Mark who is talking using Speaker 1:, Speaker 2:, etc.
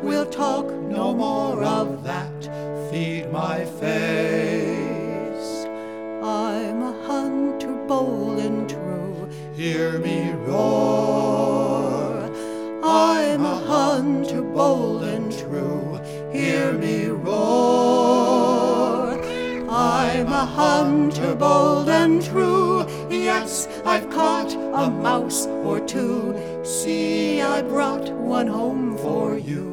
Speaker 1: we'll talk no more of that. Feed my face. I'm a hunter bold and true, hear me roar. I'm a hunter bold and true, hear me roar. I'm a hunter bold and true, yes, I've caught a mouse or two. See, I brought one home for you.